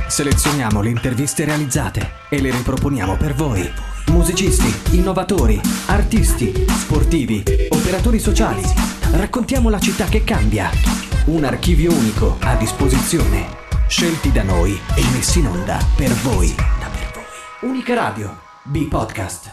Selezioniamo le interviste realizzate e le riproponiamo per voi. Musicisti, innovatori, artisti, sportivi, operatori sociali. Raccontiamo la città che cambia. Un archivio unico a disposizione. Scelti da noi e messi in onda per voi. Unica Radio, B-Podcast.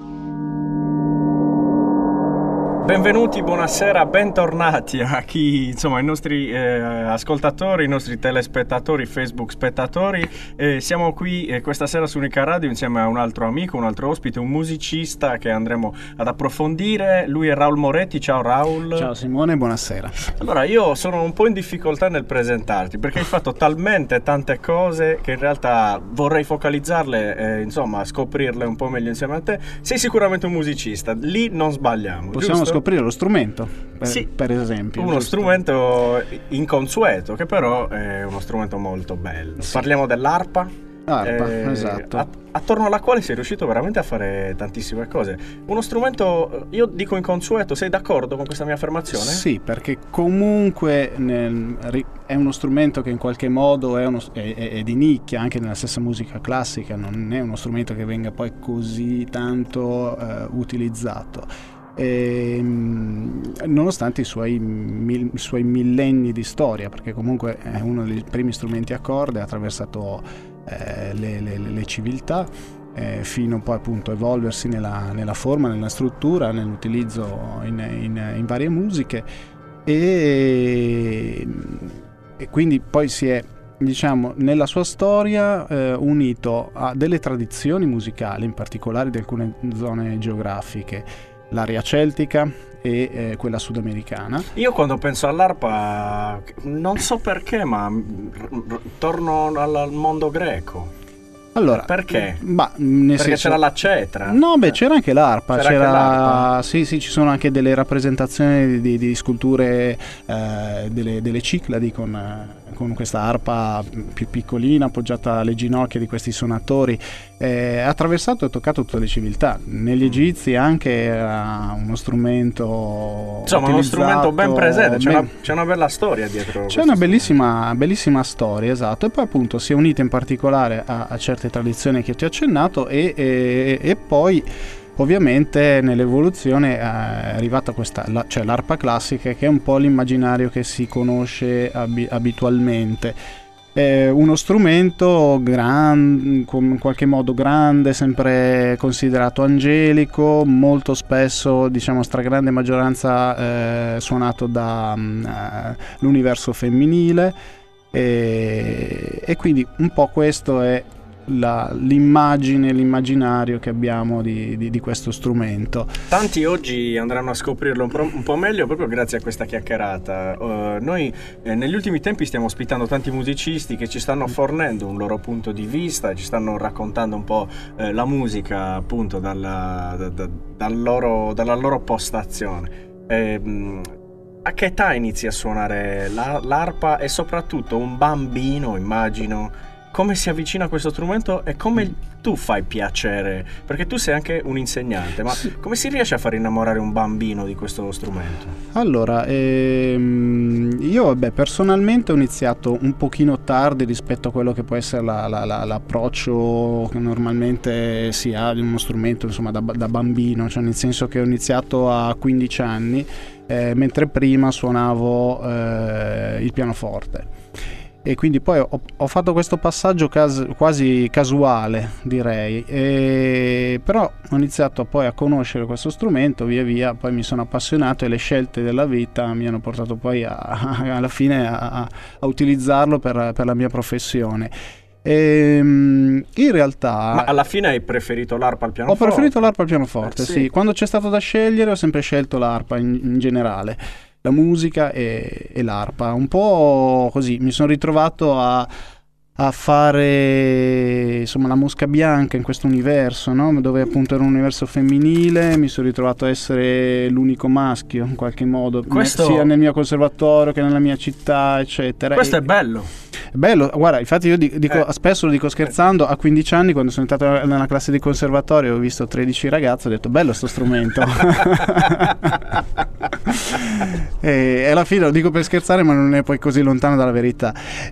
Benvenuti, buonasera, bentornati a chi, insomma, i nostri ascoltatori, i nostri telespettatori, Facebook spettatori. Siamo qui questa sera su Unica Radio insieme a un altro amico, un altro ospite, un musicista che andremo ad approfondire. Lui è Raul Moretti. Ciao Raul. Ciao Simone, buonasera. Allora, io sono un po' in difficoltà nel presentarti perché hai fatto talmente tante cose che in realtà vorrei focalizzarle, insomma, scoprirle un po' meglio insieme a te. Sei sicuramente un musicista, lì non sbagliamo. Possiamo giusto? scoprire lo strumento, sì, per esempio. Uno strumento inconsueto, che però è uno strumento molto bello. Sì. Parliamo dell'arpa. Arpa, esatto. Attorno alla quale sei riuscito veramente a fare tantissime cose. Uno strumento, io dico inconsueto, sei d'accordo con questa mia affermazione? Sì, perché comunque è uno strumento che in qualche modo è di nicchia, anche nella stessa musica classica, non è uno strumento che venga poi così tanto utilizzato. Nonostante i suoi millenni di storia, perché comunque è uno dei primi strumenti a corde, ha attraversato le civiltà fino poi appunto a evolversi nella forma, nella struttura, nell'utilizzo in varie musiche e quindi poi si è, diciamo, nella sua storia unito a delle tradizioni musicali, in particolare di alcune zone geografiche, l'area celtica e quella sudamericana. Io quando penso all'arpa non so perché, ma torno al mondo greco. Allora, perché? Perché c'era la cetra. No, c'era anche l'arpa. C'era anche l'arpa. Sì, ci sono anche delle rappresentazioni di sculture delle Cicladi con questa arpa più piccolina appoggiata alle ginocchia di questi suonatori. Ha attraversato e toccato tutte le civiltà. Negli egizi anche era uno strumento, insomma, uno strumento ben presente. C'è una bella storia dietro. C'è una bellissima storia, esatto. E poi appunto si è unita in particolare a certe tradizioni che ti ho accennato e poi ovviamente nell'evoluzione è arrivata cioè l'arpa classica, che è un po' l'immaginario che si conosce abitualmente. È uno strumento in qualche modo grande, sempre considerato angelico, molto spesso, diciamo stragrande maggioranza suonato da l'universo femminile e quindi un po' questo è l'immaginario che abbiamo di questo strumento. Tanti oggi andranno a scoprirlo un po' meglio proprio grazie a questa chiacchierata. Noi negli ultimi tempi stiamo ospitando tanti musicisti che ci stanno fornendo un loro punto di vista, ci stanno raccontando un po' la musica appunto dalla loro postazione. A che età inizi a suonare l'arpa e soprattutto un bambino, immagino, come si avvicina a questo strumento e come tu fai piacere? Perché tu sei anche un insegnante, ma come si riesce a far innamorare un bambino di questo strumento? Allora, io personalmente ho iniziato un pochino tardi rispetto a quello che può essere l'approccio che normalmente si ha di uno strumento, insomma, da bambino, cioè nel senso che ho iniziato a 15 anni, mentre prima suonavo il pianoforte. E quindi poi ho fatto questo passaggio quasi casuale, direi, però ho iniziato poi a conoscere questo strumento, via via poi mi sono appassionato e le scelte della vita mi hanno portato poi alla fine a utilizzarlo per la mia professione. In realtà, ma alla fine hai preferito l'arpa al pianoforte? Ho preferito l'arpa al pianoforte, sì. Quando c'è stato da scegliere ho sempre scelto l'arpa in generale, la musica e l'arpa. Un po' così mi sono ritrovato a fare, insomma, la mosca bianca in questo universo, no? Dove appunto era un universo femminile, mi sono ritrovato a essere l'unico maschio in qualche modo, sia nel mio conservatorio che nella mia città, eccetera. Questo è bello. Bello, guarda, infatti io dico, spesso lo dico scherzando, a 15 anni quando sono entrato nella classe di conservatorio ho visto 13 ragazzi, ho detto bello sto strumento. E alla fine lo dico per scherzare, ma non è poi così lontano dalla verità.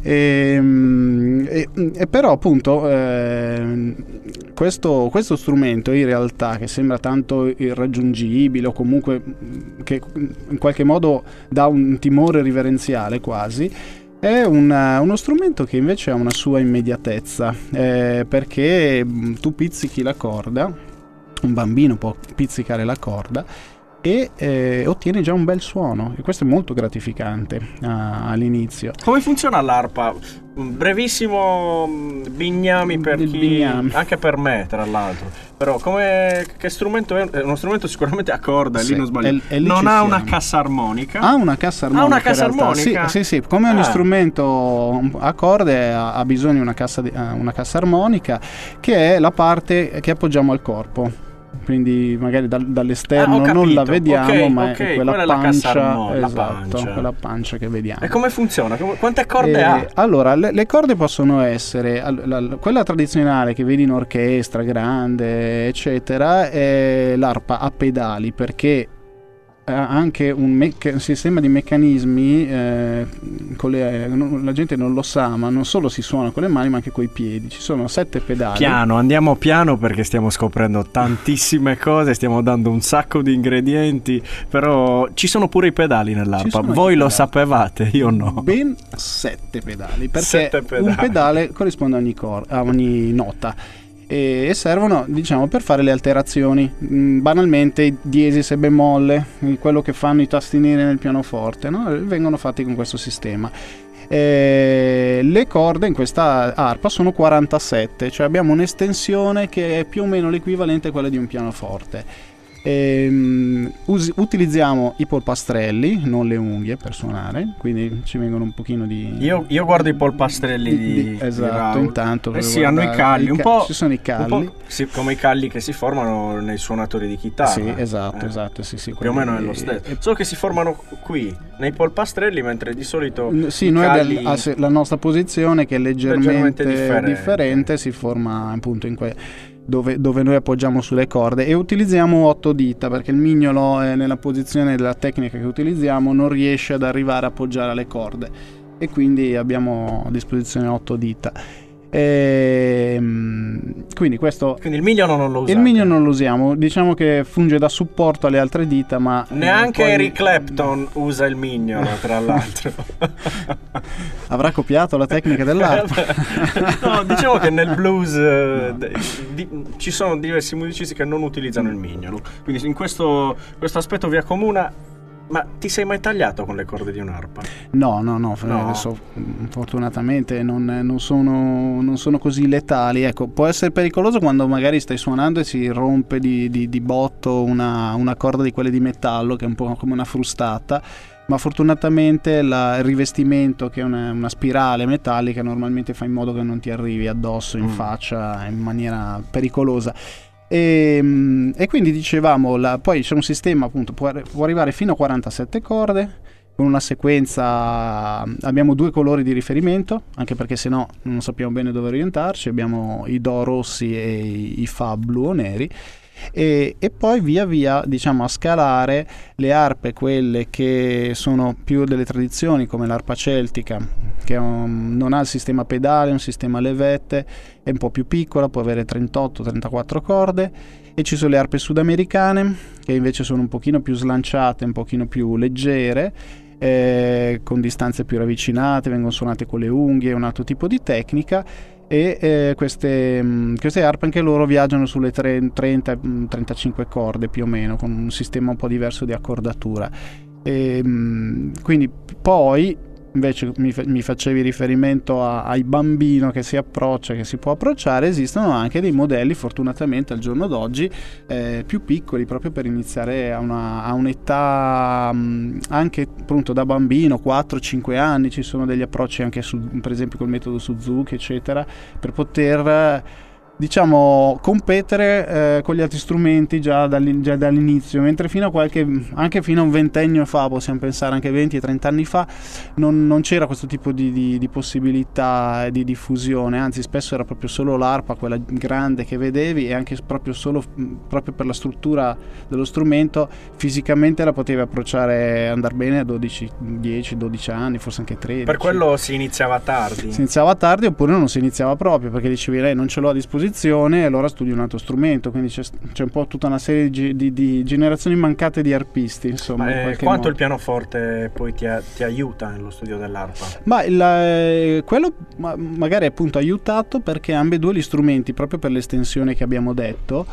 E però appunto questo strumento in realtà, che sembra tanto irraggiungibile o comunque che in qualche modo dà un timore riverenziale quasi, è uno strumento che invece ha una sua immediatezza, perché tu pizzichi la corda, un bambino può pizzicare la corda e ottieni già un bel suono, e questo è molto gratificante all'inizio. Come funziona l'arpa? Brevissimo bignami per chi, bignami. Anche per me tra l'altro, però che strumento è? È uno strumento sicuramente a corda, Sì, lì non sbaglio, e lì non ci ha siamo. una cassa armonica. Ha una cassa armonica. Ha una cassa in realtà. armonica? Sì, come ogni strumento a corde ha bisogno di una cassa armonica, che è la parte che appoggiamo al corpo. Quindi magari dall'esterno non la vediamo, ma è quella pancia, esatto, quella pancia che vediamo. E come funziona? Quante corde ha? Allora, le corde possono essere quella tradizionale che vedi in orchestra grande, eccetera, è l'arpa a pedali, perché ha anche un sistema di meccanismi, la gente non lo sa, ma non solo si suona con le mani ma anche coi piedi. Ci sono 7 pedali. Andiamo piano perché stiamo scoprendo tantissime cose, stiamo dando un sacco di ingredienti, però ci sono pure i pedali nell'arpa. Voi lo sapevate, io no. Ben 7 pedali, perché 7 pedali. Un pedale corrisponde a ogni nota. E servono, diciamo, per fare le alterazioni, banalmente diesis e bemolle, quello che fanno i tasti neri nel pianoforte, no? Vengono fatti con questo sistema. Le corde in questa arpa sono 47, cioè abbiamo un'estensione che è più o meno l'equivalente a quella di un pianoforte. Utilizziamo i polpastrelli, non le unghie, per suonare, quindi ci vengono un pochino di... Io guardo i polpastrelli esatto, di intanto sì, hanno i calli, un po', ci sono i calli, come i calli che si formano nei suonatori di chitarra. Sì, esatto, sì, più o meno è lo stesso, solo che si formano qui nei polpastrelli, mentre di solito noi la nostra posizione, che è leggermente differente, si forma appunto dove noi appoggiamo sulle corde, e utilizziamo 8 dita, perché il mignolo nella posizione della tecnica che utilizziamo non riesce ad arrivare a appoggiare alle corde, e quindi abbiamo a disposizione 8 dita. Quindi il mignolo non lo usiamo. Il mignolo non lo usiamo, diciamo che funge da supporto alle altre dita, ma neanche Eric Clapton usa il mignolo, tra l'altro. Avrà copiato la tecnica dell'arpa. No, diciamo che nel blues ci sono diversi musicisti che non utilizzano il mignolo, quindi in questo aspetto vi accomuna. Ma ti sei mai tagliato con le corde di un'arpa? No. Adesso fortunatamente non sono così letali. Ecco, può essere pericoloso quando magari stai suonando e si rompe di botto una corda di quelle di metallo, che è un po' come una frustata, ma fortunatamente il rivestimento, che è una spirale metallica, normalmente fa in modo che non ti arrivi addosso in faccia in maniera pericolosa. E quindi dicevamo, poi c'è un sistema, appunto, può arrivare fino a 47 corde con una sequenza. Abbiamo 2 colori di riferimento, anche perché sennò non sappiamo bene dove orientarci. Abbiamo i do rossi e i fa blu o neri, e poi via via, diciamo, a scalare le arpe, quelle che sono più delle tradizioni, come l'arpa celtica, che non ha il sistema pedale, è un sistema a levette, è un po' più piccola, può avere 38-34 corde, e ci sono le arpe sudamericane, che invece sono un pochino più slanciate, un pochino più leggere, con distanze più ravvicinate, vengono suonate con le unghie, un altro tipo di tecnica. E queste arpe anche loro viaggiano sulle 30-35 corde più o meno, con un sistema un po' diverso di accordatura. Quindi poi invece mi facevi riferimento ai bambino che si approccia, che si può approcciare. Esistono anche dei modelli, fortunatamente al giorno d'oggi, più piccoli, proprio per iniziare a un'età anche appunto da bambino, 4-5 anni. Ci sono degli approcci anche per esempio col metodo Suzuki, eccetera, per poter diciamo, competere con gli altri strumenti già dall'inizio, mentre anche fino a un ventennio fa, possiamo pensare anche 20 e 30 anni fa, non c'era questo tipo di possibilità di diffusione, anzi spesso era proprio solo l'arpa, quella grande che vedevi, e anche proprio per la struttura dello strumento fisicamente la potevi approcciare, andare bene a 10-12 anni, forse anche 13. Per quello si iniziava tardi. Si iniziava tardi, oppure non si iniziava proprio, perché dicevi lei non ce l'ho a disposizione e allora studi un altro strumento, quindi c'è un po' tutta una serie di generazioni mancate di arpisti, insomma. Quanto modo. Il pianoforte poi ti aiuta nello studio dell'arpa? Ma quello magari è appunto aiutato perché ambedue gli strumenti, proprio per l'estensione che abbiamo detto,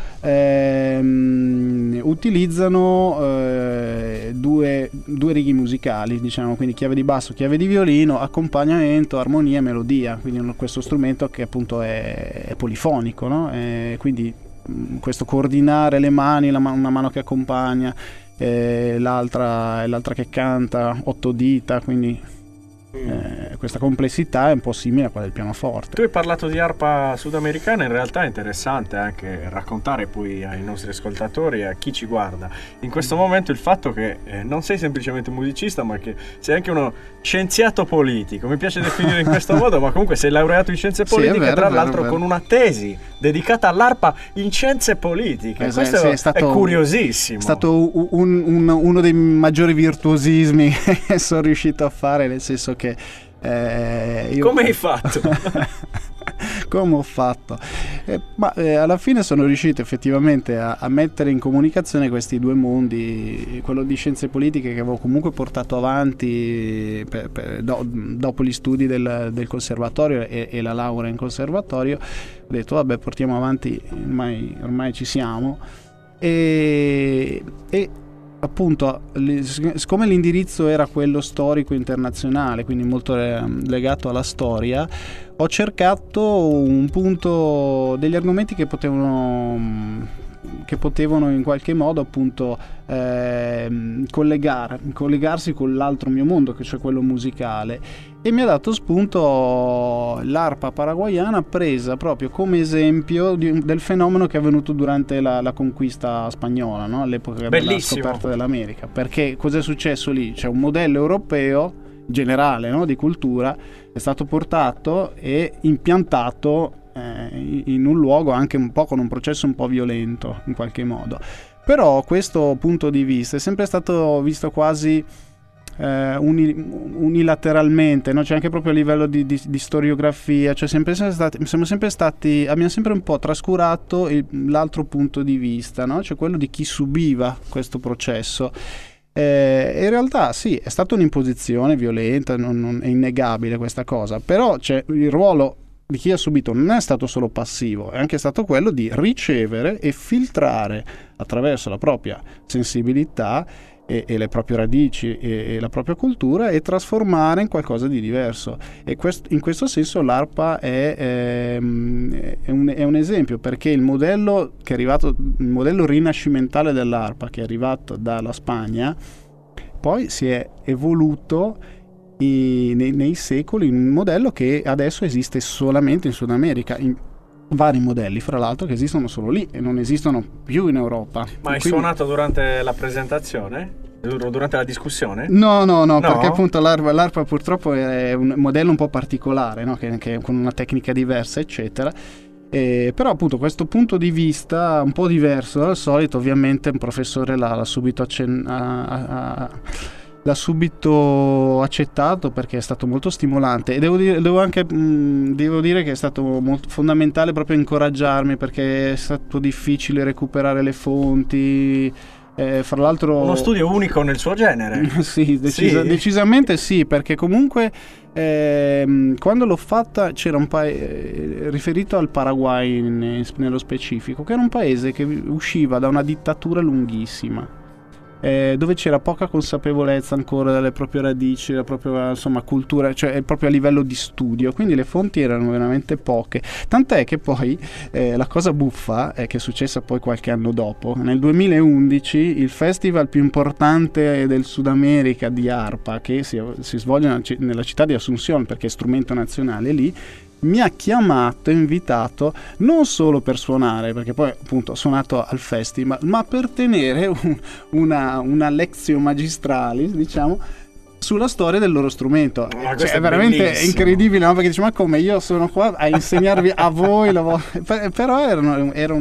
utilizzano due righi musicali, diciamo, quindi chiave di basso, chiave di violino, accompagnamento, armonia e melodia, quindi questo strumento che appunto è polifonico, no? Quindi questo coordinare le mani, una mano che accompagna, l'altra che canta, 8 dita, quindi questa complessità è un po' simile a quella del pianoforte. Tu hai parlato di arpa sudamericana, in realtà è interessante anche raccontare poi ai nostri ascoltatori e a chi ci guarda in questo momento il fatto che non sei semplicemente musicista, ma che sei anche uno scienziato politico. Mi piace definire in questo modo, ma comunque sei laureato in scienze politiche, sì, tra l'altro con una tesi dedicata all'arpa in scienze politiche. Questo sì, è curiosissimo. È stato uno dei maggiori virtuosismi che sono riuscito a fare, nel senso che come hai fatto? Come ho fatto? Alla fine sono riuscito effettivamente a mettere in comunicazione questi due mondi, quello di scienze politiche che avevo comunque portato avanti dopo gli studi del conservatorio e la laurea in conservatorio. Ho detto vabbè, portiamo avanti, ormai ci siamo, e appunto, siccome l'indirizzo era quello storico internazionale, quindi molto legato alla storia, ho cercato un punto, degli argomenti che potevano in qualche modo appunto collegarsi con l'altro mio mondo, che cioè quello musicale, e mi ha dato spunto l'arpa paraguayana, presa proprio come esempio del fenomeno che è avvenuto durante la conquista spagnola, no? All'epoca della scoperta dell'America. Perché cos'è successo lì? C'è un modello europeo generale, no? Di cultura, è stato portato e impiantato in un luogo anche un po' con un processo un po' violento in qualche modo. Però questo punto di vista è sempre stato visto quasi unilateralmente, no? Cioè anche proprio a livello di storiografia, cioè abbiamo sempre un po' trascurato l'altro punto di vista, no? Cioè quello di chi subiva questo processo. In realtà sì, è stata un'imposizione violenta, non è innegabile questa cosa, però c'è il ruolo di chi ha subito, non è stato solo passivo, è anche stato quello di ricevere e filtrare attraverso la propria sensibilità e le proprie radici e la propria cultura, e trasformare in qualcosa di diverso. E in questo senso l'arpa è un esempio, perché il modello rinascimentale dell'arpa, che è arrivato dalla Spagna, poi si è evoluto nei secoli in un modello che adesso esiste solamente in Sud America, in vari modelli fra l'altro che esistono solo lì e non esistono più in Europa. Ma hai suonato durante la presentazione? Durante la discussione? No, perché appunto l'arpa purtroppo è un modello un po' particolare, no? che con una tecnica diversa eccetera. Però appunto questo punto di vista un po' diverso dal solito, ovviamente un professore l'ha subito accettato, perché è stato molto stimolante, e devo dire che è stato molto fondamentale proprio incoraggiarmi, perché è stato difficile recuperare le fonti. Fra l'altro uno studio unico nel suo genere. Sì, decisamente sì, perché comunque quando l'ho fatta c'era un riferito al Paraguay nello specifico, che era un paese che usciva da una dittatura lunghissima, dove c'era poca consapevolezza ancora delle proprie radici, della propria cultura, cioè proprio a livello di studio, quindi le fonti erano veramente poche, tant'è che poi la cosa buffa è che è successa poi qualche anno dopo, nel 2011 il festival più importante del Sud America di arpa, che si svolge nella città di Asunción, perché è strumento nazionale lì, mi ha chiamato, invitato non solo per suonare, perché poi appunto ho suonato al festival, ma per tenere una lezione magistralis, diciamo, sulla storia del loro strumento. Cioè, è veramente bellissimo. incredibile, no? Perché dici, ma come, io sono qua a insegnarvi a voi però era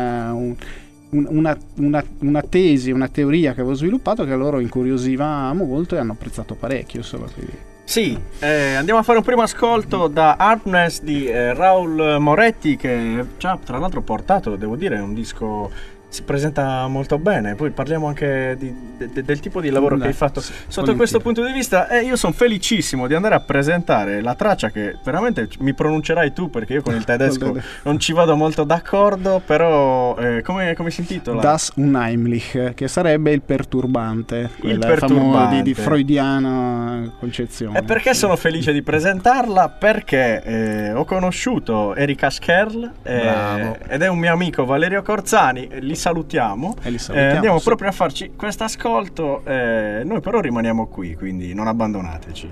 una tesi, una teoria che avevo sviluppato che loro incuriosiva molto e hanno apprezzato parecchio, insomma, quindi. Sì, andiamo a fare un primo ascolto da Harpness di Raul Moretti, che ci ha tra l'altro portato, devo dire, un disco, si presenta molto bene. Poi parliamo anche del tipo di lavoro che hai fatto sotto questo punto di vista. Io sono felicissimo di andare a presentare la traccia che veramente mi pronuncerai tu, perché io con il tedesco non ci vado molto d'accordo, però come si intitola? Das Unheimlich, che sarebbe il perturbante, Il perturbante di freudiana concezione. E perché sono felice di presentarla? Perché ho conosciuto Erika Skerl ed è un mio amico Valerio Corzani. Li salutiamo. Andiamo proprio a farci questo ascolto. Noi però rimaniamo qui, quindi non abbandonateci.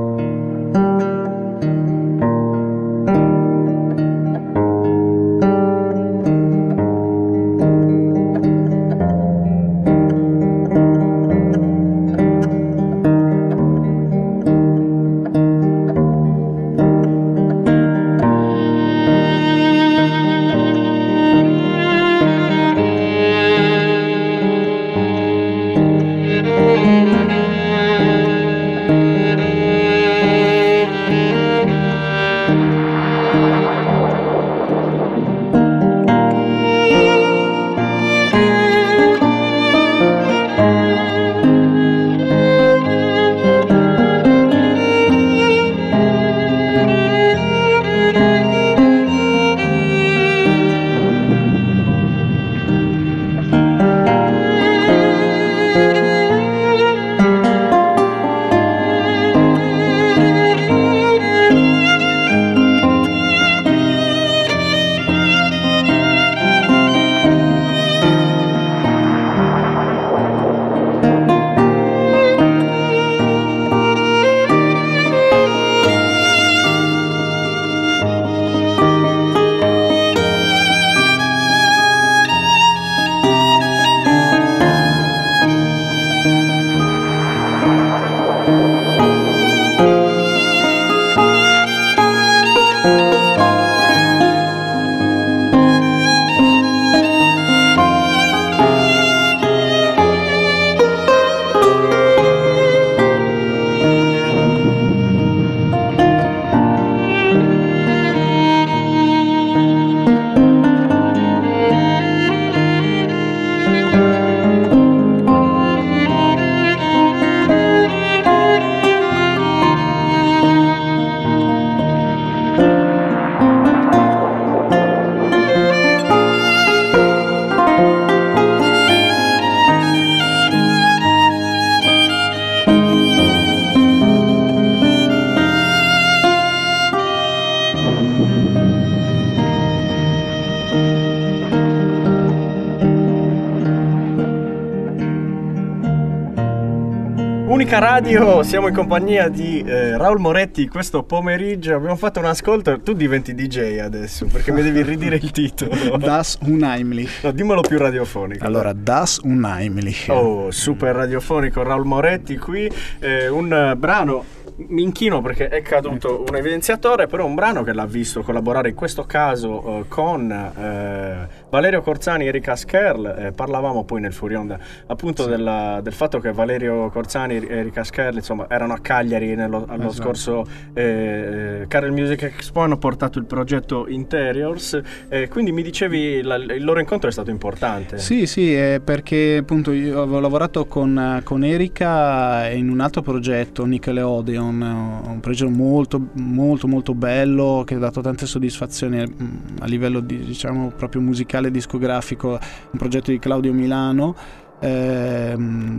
Unica Radio, siamo in compagnia di Raul Moretti questo pomeriggio. Abbiamo fatto un ascolto. Tu diventi DJ adesso perché mi devi ridire il titolo. Das Unheimlich. No, dimmelo più radiofonico. Allora, Das Unheimlich. Oh, super radiofonico. Raul Moretti qui. Un brano. Mi inchino perché è caduto un evidenziatore, però un brano che l'ha visto collaborare in questo caso con Valerio Corzani e Erika Skerl. Parlavamo poi nel Fuori Onda appunto del fatto che Valerio Corzani e Erika Skerl insomma erano a Cagliari allo scorso Carel Music Expo, hanno portato il progetto Interiors, quindi mi dicevi il loro incontro è stato importante. Sì, perché appunto io avevo lavorato con Erika in un altro progetto, Nickelodeon, un progetto molto molto molto bello che ha dato tante soddisfazioni a livello diciamo proprio musicale e discografico, un progetto di Claudio Milano che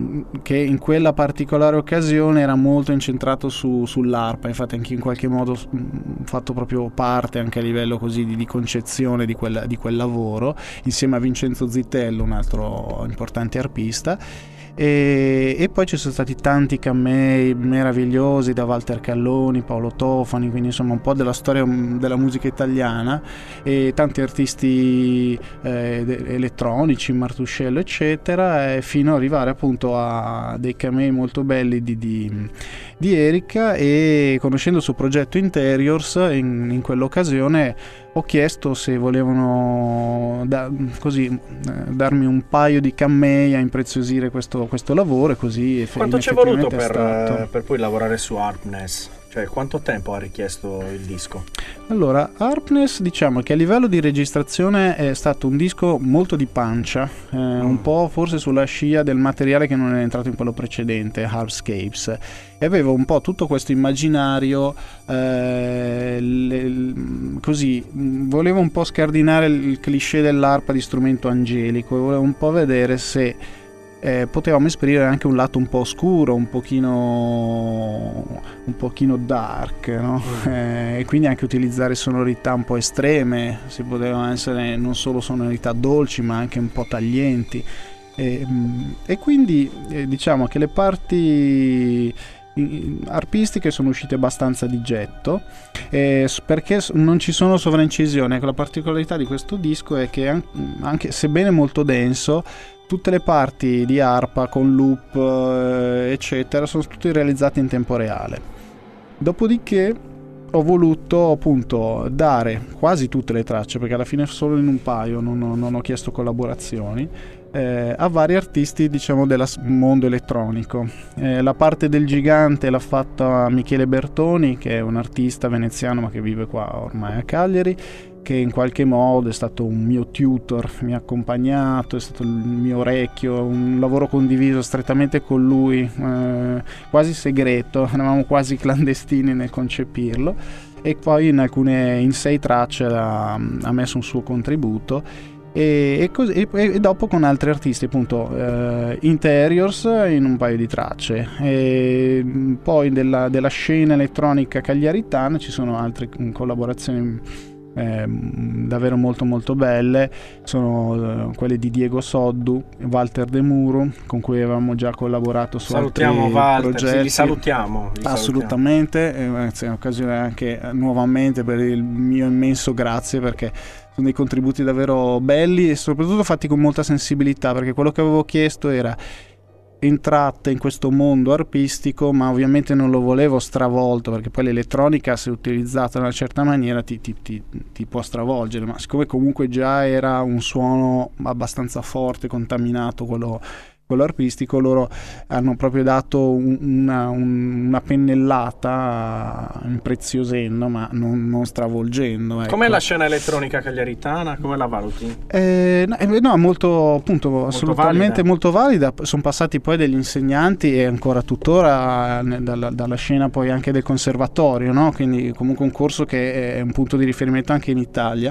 in quella particolare occasione era molto incentrato sull'arpa. Infatti anche in qualche modo ho fatto proprio parte anche a livello così di concezione di quel lavoro insieme a Vincenzo Zitello, un altro importante arpista. e poi ci sono stati tanti camei meravigliosi da Walter Calloni, Paolo Tofani, quindi insomma un po' della storia della musica italiana, e tanti artisti elettronici, Martuscello eccetera, fino ad arrivare appunto a dei camei molto belli di Erika. E conoscendo il suo progetto Interiors, in quell'occasione ho chiesto se volevano darmi un paio di cammei a impreziosire questo lavoro, e così quanto ci è voluto per poi lavorare su Harpness? Cioè, quanto tempo ha richiesto il disco? Allora, Harpness, diciamo che a livello di registrazione è stato un disco molto di pancia, un po' forse sulla scia del materiale che non è entrato in quello precedente, Harpscapes, e avevo un po' tutto questo immaginario, così, volevo un po' scardinare il cliché dell'arpa di strumento angelico, e volevo un po' vedere se potevamo esprimere anche un lato un po' oscuro, un pochino dark, no? E quindi anche utilizzare sonorità un po' estreme, si potevano essere non solo sonorità dolci ma anche un po' taglienti, e quindi diciamo che le parti arpistiche sono uscite abbastanza di getto, perché non ci sono sovraincisioni. La particolarità di questo disco è che anche sebbene molto denso, tutte le parti di arpa con loop eccetera sono tutte realizzate in tempo reale. Dopodiché ho voluto appunto dare quasi tutte le tracce, perché alla fine solo in un paio non ho chiesto collaborazioni, a vari artisti, diciamo, del mondo elettronico. La parte del gigante l'ha fatta Michele Bertoni, che è un artista veneziano ma che vive qua ormai a Cagliari, che in qualche modo è stato un mio tutor, mi ha accompagnato, è stato il mio orecchio, un lavoro condiviso strettamente con lui, quasi segreto, eravamo quasi clandestini nel concepirlo, e poi in 6 tracce ha messo un suo contributo, e dopo con altri artisti, appunto Interiors in un paio di tracce, e poi della scena elettronica cagliaritana ci sono altre collaborazioni davvero molto molto belle, sono quelle di Diego Soddu, Walter De Muro, con cui avevamo già collaborato su altri progetti. Sì, li salutiamo. Assolutamente, è un'occasione anche nuovamente per il mio immenso grazie, perché sono dei contributi davvero belli e soprattutto fatti con molta sensibilità, perché quello che avevo chiesto era entrate in questo mondo arpistico, ma ovviamente non lo volevo stravolto, perché poi l'elettronica, se utilizzata in una certa maniera, ti può stravolgere, ma siccome comunque già era un suono abbastanza forte, contaminato quello arpistico, loro hanno proprio dato una pennellata impreziosendo ma non stravolgendo, ecco. Com'è la scena elettronica cagliaritana? Come la valuti? No, molto, appunto, assolutamente molto valida. Sono passati poi degli insegnanti, e ancora tuttora dalla scena poi anche del conservatorio, no? Quindi comunque un corso che è un punto di riferimento anche in Italia.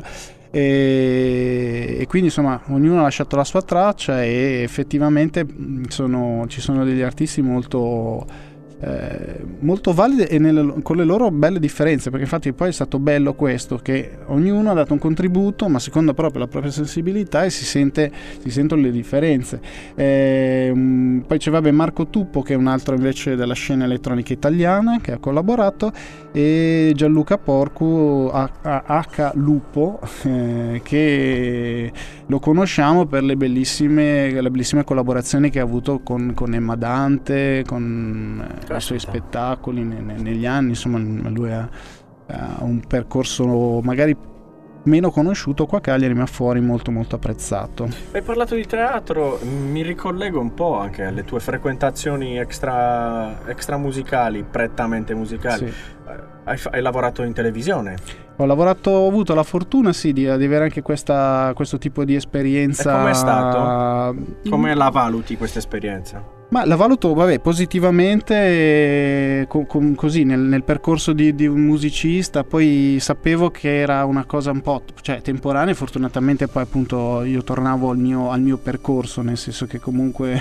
E quindi insomma ognuno ha lasciato la sua traccia, e effettivamente ci sono degli artisti molto validi e con le loro belle differenze, perché infatti poi è stato bello questo, che ognuno ha dato un contributo ma secondo proprio la propria sensibilità, e si sentono le differenze. Poi c'è Marco Tuppo, che è un altro invece della scena elettronica italiana, che ha collaborato, e Gianluca Porcu H. Lupo, che lo conosciamo per le bellissime collaborazioni che ha avuto con Emma Dante, con i suoi spettacoli negli anni. Insomma, lui ha un percorso magari meno conosciuto qua a Cagliari, ma fuori molto molto apprezzato. Hai parlato di teatro, mi ricollego un po' anche alle tue frequentazioni extra musicali, prettamente musicali. Sì. Hai lavorato in televisione? Ho avuto la fortuna di avere anche questo tipo di esperienza. E com'è stato? Come la valuti questa esperienza? Ma la valuto positivamente, così nel percorso di un musicista. Poi sapevo che era una cosa un po' temporanea, fortunatamente poi appunto io tornavo al mio percorso, nel senso che comunque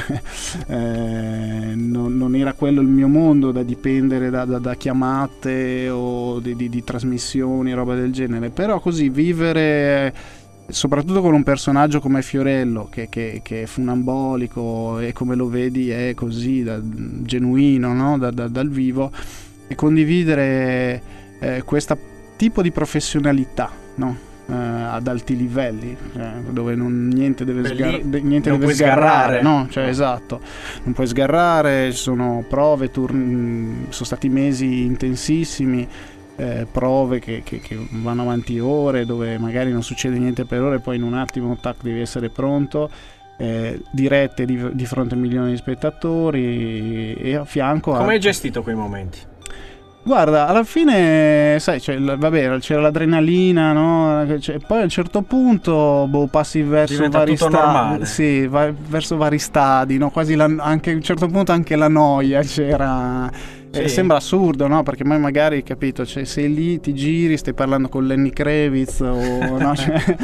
non era quello il mio mondo, da dipendere da chiamate o di trasmissioni, roba del genere. Però così vivere soprattutto con un personaggio come Fiorello che è funambolico e come lo vedi è così genuino, no? Dal vivo, e condividere questo tipo di professionalità, no? Ad alti livelli, dove niente deve sgarrare, no? Cioè, esatto, non puoi sgarrare, ci sono prove, sono stati mesi intensissimi, prove che vanno avanti ore, dove magari non succede niente per ore, poi in un attimo tac, devi essere pronto, dirette di fronte a milioni di spettatori, e a fianco come hai gestito quei momenti? Guarda, alla fine, sai, vabbè, c'era l'adrenalina, no? Poi a un certo punto passi verso vari stadi, sì, verso vari stadi, no? Quasi anche a un certo punto anche la noia c'era. Sì. Sembra assurdo, no? Perché magari, capito, cioè, sei lì, ti giri, stai parlando con Lenny Kravitz o no? Cioè,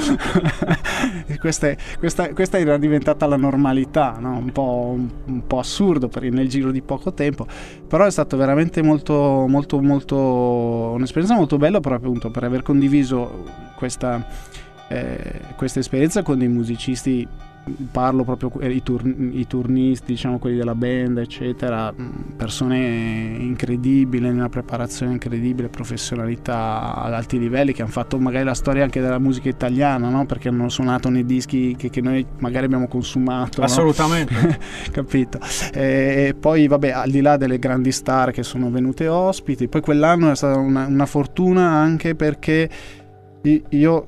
questa era diventata la normalità, no? Un po' assurdo nel giro di poco tempo, però è stato veramente molto un'esperienza molto bella, proprio appunto per aver condiviso questa esperienza con dei musicisti. Parlo proprio i turnisti, diciamo, quelli della band, eccetera, persone incredibili, una preparazione incredibile, professionalità ad alti livelli, che hanno fatto magari la storia anche della musica italiana, no? Perché hanno suonato nei dischi che noi magari abbiamo consumato, assolutamente, no? Capito? E poi vabbè, al di là delle grandi star che sono venute ospiti, poi quell'anno è stata una fortuna anche perché io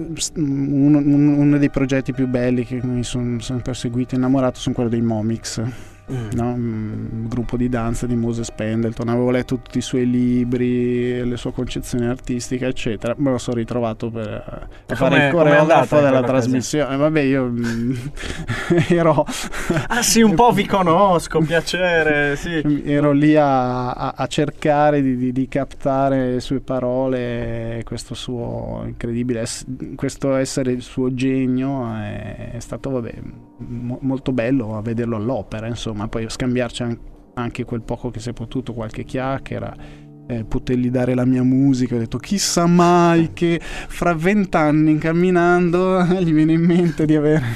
uno dei progetti più belli che mi sono perseguito, innamorato, sono quello dei Momix, no? Un gruppo di danza di Moses Pendleton. Avevo letto tutti i suoi libri, le sue concezioni artistiche, eccetera. Me lo sono ritrovato per fare il coreografo della trasmissione. Vabbè, io ero sì, un po' vi conosco, piacere, sì. Ero lì a cercare di captare le sue parole, questo suo incredibile, questo essere il suo genio. È stato, vabbè, molto bello a vederlo all'opera, insomma, poi scambiarci anche quel poco che si è potuto, qualche chiacchiera, potergli dare la mia musica. Ho detto chissà mai che fra 20 anni camminando gli viene in mente di avere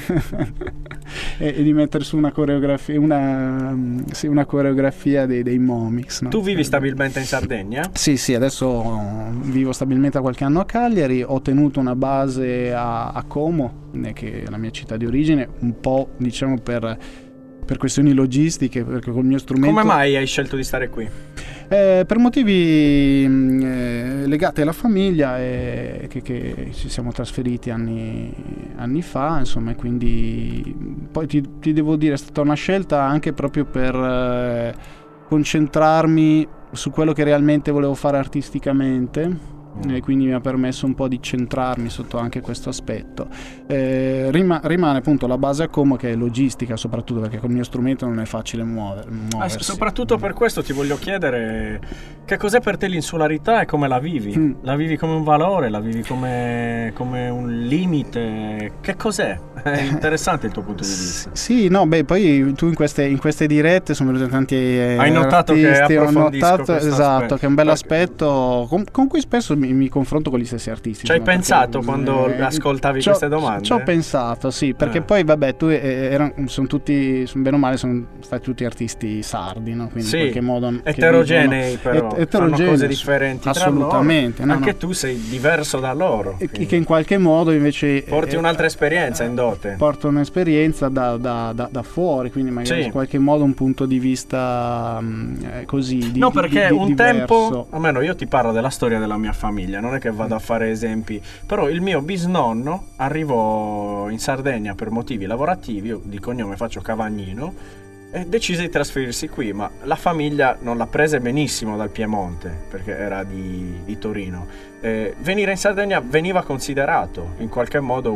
e di mettere su una coreografia, una coreografia dei Momix, no? Tu vivi stabilmente in Sardegna? Sì, adesso vivo stabilmente da qualche anno a Cagliari, ho tenuto una base a Como, che è la mia città di origine, un po', diciamo, per questioni logistiche, perché col mio strumento. Come mai hai scelto di stare qui? Per motivi legati alla famiglia, che ci siamo trasferiti anni fa, insomma, e quindi poi ti devo dire è stata una scelta anche proprio per concentrarmi su quello che realmente volevo fare artisticamente, e quindi mi ha permesso un po' di centrarmi sotto anche questo aspetto. Rimane appunto la base a Como, che è logistica, soprattutto perché col mio strumento non è facile muoversi. Soprattutto per questo ti voglio chiedere che cos'è per te l'insularità e come la vivi? La vivi come un valore? La vivi come un limite? Che cos'è? È interessante il tuo punto di vista. Sì, no, beh, poi tu in queste dirette sono venuti tanti hai notato artisti, che approfondisco esatto, aspetto. che è un bel aspetto con cui spesso mi confronto con gli stessi artisti. Ci hai pensato quando ascoltavi queste domande? Ci ho pensato, sì, perché poi vabbè, tu sono tutti, bene o male, sono stati tutti artisti sardi, no? Quindi sì, in qualche modo eterogenei, però fanno cose differenti assolutamente, tra loro. Anche tu sei diverso da loro, che in qualche modo invece porti un'altra esperienza in dote. Porto un'esperienza da fuori, quindi magari in qualche modo un punto di vista così no, perché un diverso. Tempo, almeno io ti parlo della storia della mia famiglia, non è che vado a fare esempi, però il mio bisnonno arrivò in Sardegna per motivi lavorativi, io di cognome faccio Cavagnino, e decise di trasferirsi qui, ma la famiglia non l'ha prese benissimo dal Piemonte, perché era di Torino. Venire in Sardegna veniva considerato in qualche modo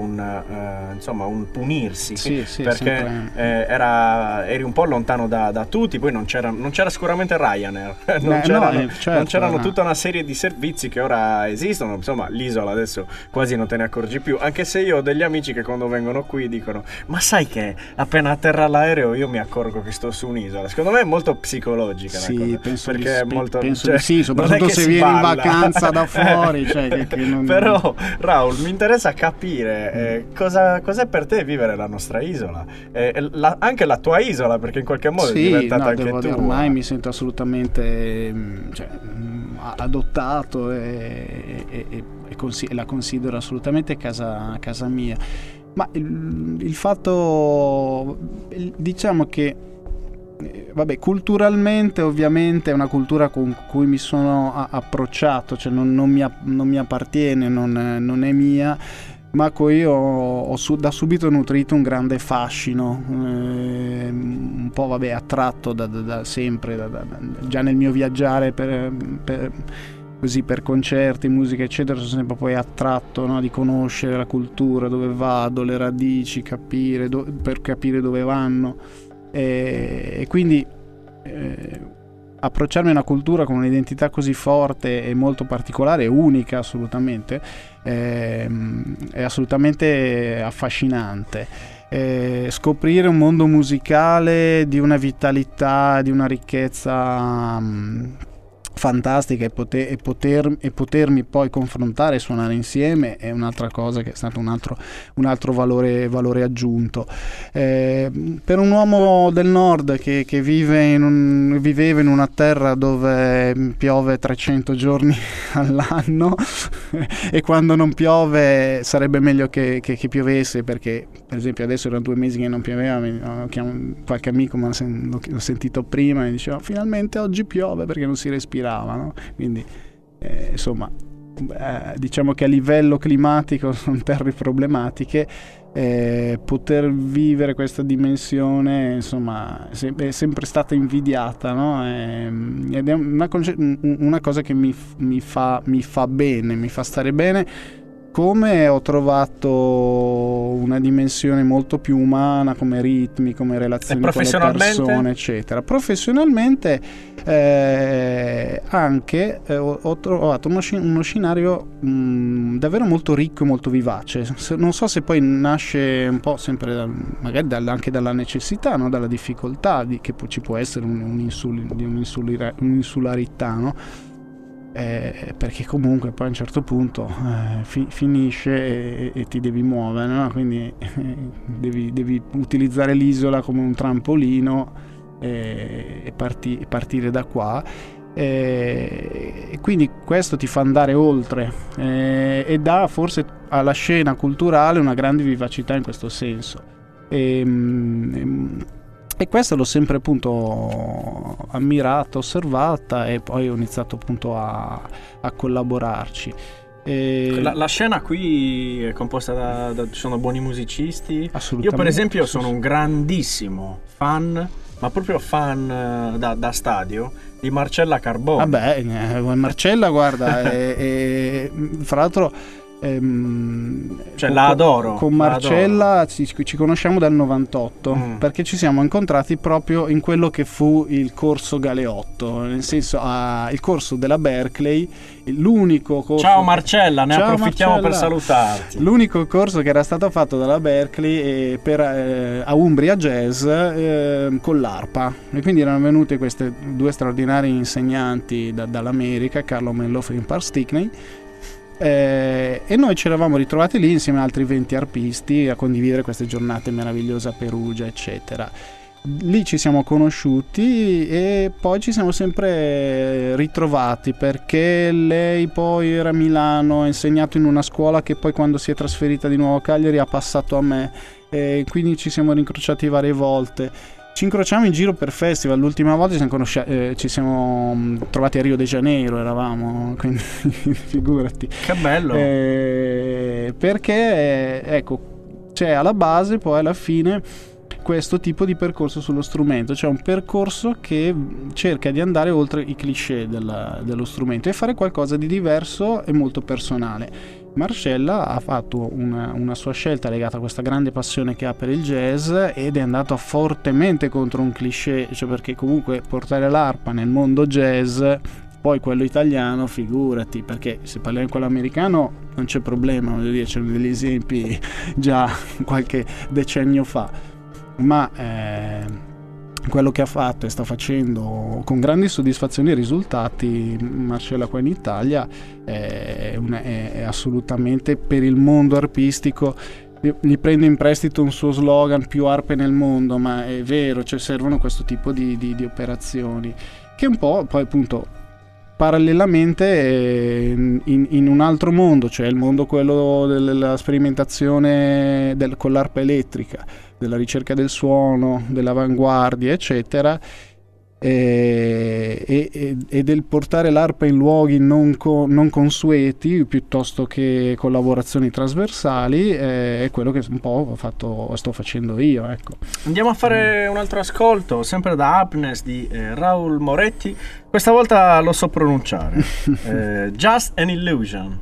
un punirsi, perché eri un po' lontano da tutti, poi non c'era sicuramente Ryanair, non c'erano tutta una serie di servizi che ora esistono, insomma l'isola adesso quasi non te ne accorgi più, anche se io ho degli amici che quando vengono qui dicono ma sai che appena atterra l'aereo io mi accorgo che sto su un'isola. Secondo me è molto psicologica la cosa, penso perché è molto penso sì, soprattutto se vieni in vacanza da fuori. fuori, cioè, che non... Però Raul, mi interessa capire cos'è per te vivere la nostra isola, anche la tua isola, perché in qualche modo è diventata anche tua. Ormai mi sento assolutamente, cioè, adottato e la considero assolutamente casa mia. Ma il fatto, diciamo che vabbè, culturalmente ovviamente è una cultura con cui mi sono approcciato, cioè non mi appartiene, non è mia, ma cui ho da subito nutrito un grande fascino, un po' attratto da sempre, già nel mio viaggiare per concerti, musica eccetera, sono sempre poi attratto, no? Di conoscere la cultura, dove vado, le radici, per capire dove vanno, e quindi approcciarmi a una cultura con un'identità così forte e molto particolare e unica assolutamente, è assolutamente affascinante. Scoprire un mondo musicale di una vitalità, di una ricchezza fantastica, e potermi poi confrontare e suonare insieme è un'altra cosa, che è stato un altro valore aggiunto. Per un uomo del nord che viveva in una terra dove piove 300 giorni all'anno e quando non piove sarebbe meglio che piovesse, perché per esempio adesso erano 2 mesi che non pioveva, qualche amico l'ho sentito prima e diceva finalmente oggi piove, perché non si respirava, no? Quindi insomma, diciamo che a livello climatico sono terre problematiche. Poter vivere questa dimensione, insomma, è sempre stata invidiata, no? Ed è una cosa che mi fa bene, mi fa stare bene, come ho trovato una dimensione molto più umana, come ritmi, come relazioni con le persone, eccetera. Professionalmente anche ho trovato uno scenario davvero molto ricco e molto vivace. Non so se poi nasce un po' sempre magari anche dalla necessità, no? Dalla difficoltà che ci può essere un'insularità, no? Perché comunque poi a un certo punto finisce e ti devi muovere, no? Quindi devi utilizzare l'isola come un trampolino e partire da qua, e quindi questo ti fa andare oltre, e dà forse alla scena culturale una grande vivacità in questo senso. E questo l'ho sempre appunto ammirata, osservata, e poi ho iniziato appunto a collaborarci. La scena qui è composta ci sono buoni musicisti. Assolutamente. Io per esempio sono un grandissimo fan, ma proprio fan da stadio, di Marcella Carbone. Vabbè, Marcella, guarda, fra l'altro cioè la adoro. Con Marcella ci conosciamo dal 98, perché ci siamo incontrati proprio in quello che fu il corso Galeotto, nel senso il corso della Berkeley, l'unico corso. Ciao Marcella, ne approfittiamo Marcella, per salutarti. L'unico corso che era stato fatto dalla Berkeley a Umbria Jazz con l'ARPA, e quindi erano venute queste 2 straordinari insegnanti dall'America, Carlo Melloff e Impar Stickney. E noi ci eravamo ritrovati lì insieme a altri 20 arpisti a condividere queste giornate meravigliose a Perugia, eccetera. Lì ci siamo conosciuti e poi ci siamo sempre ritrovati, perché lei poi era a Milano, ha insegnato in una scuola che poi quando si è trasferita di nuovo a Cagliari ha passato a me, e quindi ci siamo rincrociati varie volte. Ci incrociamo in giro per festival. L'ultima volta ci siamo trovati a Rio de Janeiro, eravamo, quindi figurati. Che bello! Perché ecco, c'è alla base poi alla fine questo tipo di percorso sullo strumento, cioè un percorso che cerca di andare oltre i cliché dello strumento e fare qualcosa di diverso e molto personale. Marcella ha fatto una sua scelta legata a questa grande passione che ha per il jazz, ed è andato fortemente contro un cliché, cioè perché comunque portare l'arpa nel mondo jazz, poi quello italiano, figurati, perché se parliamo di quello americano non c'è problema, voglio dire, c'erano degli esempi già qualche decennio fa, ma quello che ha fatto e sta facendo con grandi soddisfazioni e risultati Marcella qua in Italia è assolutamente, per il mondo arpistico. Gli prendo in prestito un suo slogan, più arpe nel mondo, ma è vero, cioè servono questo tipo di operazioni che un po' poi appunto parallelamente in un altro mondo, cioè il mondo quello della sperimentazione con l'arpa elettrica, della ricerca del suono, dell'avanguardia eccetera, e del portare l'arpa in luoghi non consueti piuttosto che collaborazioni trasversali, è quello che un po' sto facendo io, ecco. Andiamo a fare un altro ascolto, sempre da Happiness di Raul Moretti. Questa volta lo so pronunciare. Just an Illusion.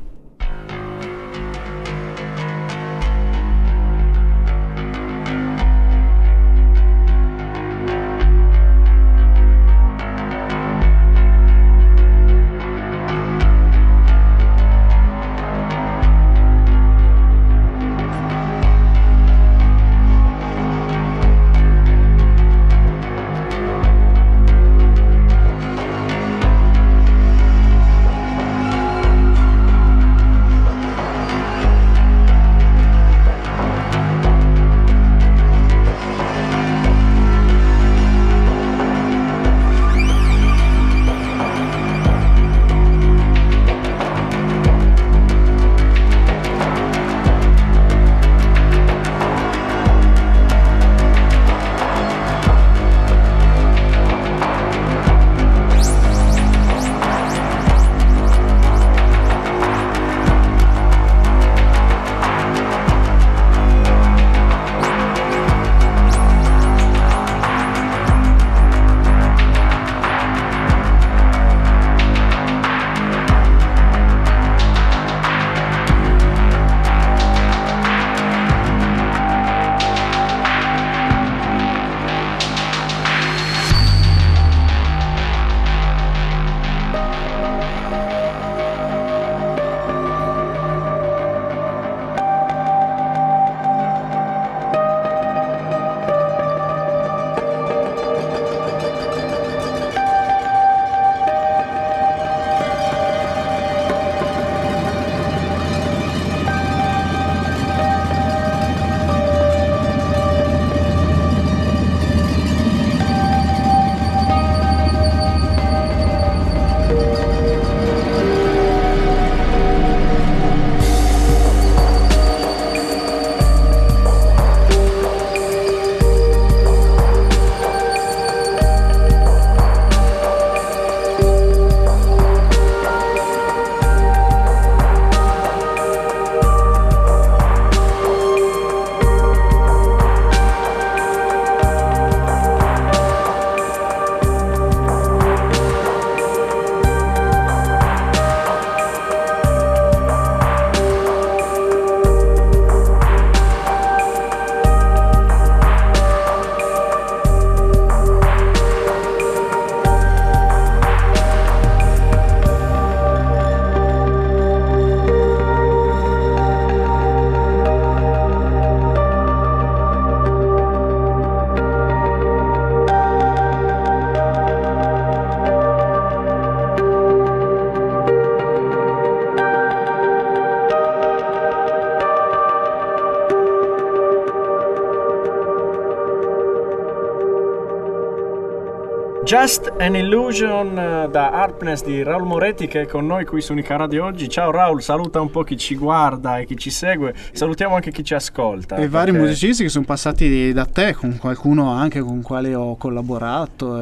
Just an Illusion da Harpness di Raul Moretti, che è con noi qui su Unica Radio oggi. Ciao Raul, saluta un po' chi ci guarda e chi ci segue, salutiamo anche chi ci ascolta. E vari musicisti che sono passati da te, con qualcuno anche con quale ho collaborato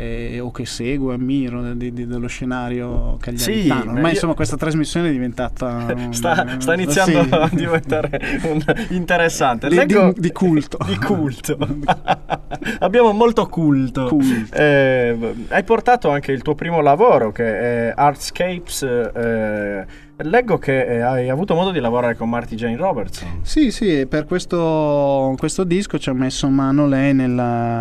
o che seguo, ammiro dello scenario cagliaritano. Sì, ormai insomma questa trasmissione è diventata sta iniziando a diventare interessante. Di culto. Di culto. Abbiamo molto culto. Hai portato anche il tuo primo lavoro, che è Artscapes, Leggo che hai avuto modo di lavorare con Marty Jane Robertson. Sì, per questo disco ci ha messo mano lei nel